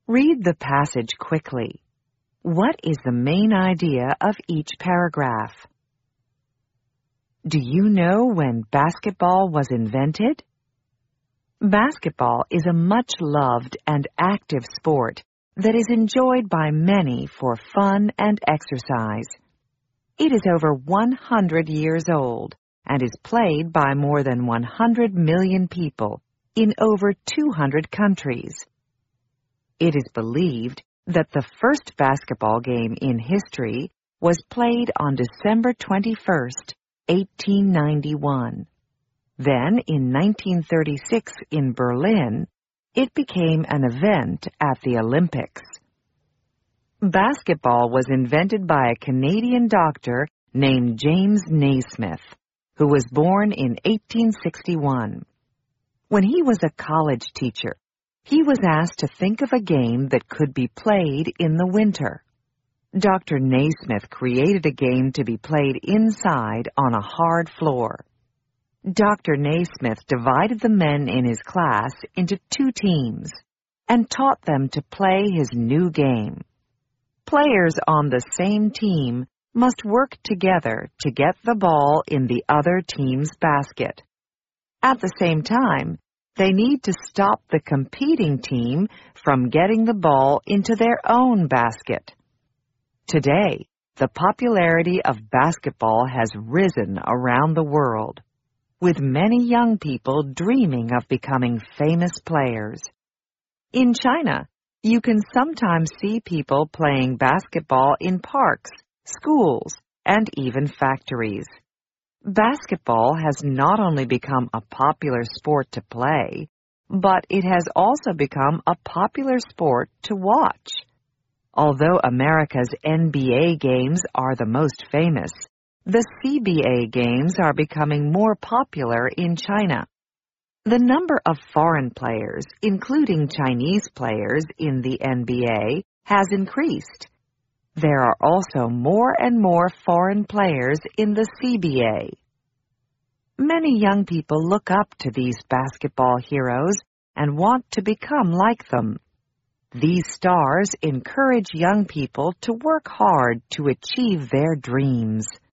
Read the passage quickly. What is the main idea of each paragraph? Do you know when basketball was invented? Basketball is a much-loved and active sport that is enjoyed by many for fun and exercise. It is over 100 years old and is played by more than 100 million people in over 200 countries. It is believed that the first basketball game in history was played on December 21st, 1891. Then, in 1936 in Berlin, it became an event at the Olympics. Basketball was invented by a Canadian doctor named James Naismith, who was born in 1861. When he was a college teacher, he was asked to think of a game that could be played in the winter. Dr. Naismith created a game to be played inside on a hard floor. Dr. Naismith divided the men in his class into 2 teams and taught them to play his new game. Players on the same team must work together to get the ball in the other team's basket. At the same time, they need to stop the competing team from getting the ball into their own basket. Today, the popularity of basketball has risen around the world, with many young people dreaming of becoming famous players. In China, you can sometimes see people playing basketball in parks, schools, and even factories. Basketball has not only become a popular sport to play, but it has also become a popular sport to watch. Although America's NBA games are the most famous, the CBA games are becoming more popular in China. The number of foreign players, including Chinese players in the NBA, has increased. There are also more and more foreign players in the CBA. Many young people look up to these basketball heroes and want to become like them. These stars encourage young people to work hard to achieve their dreams.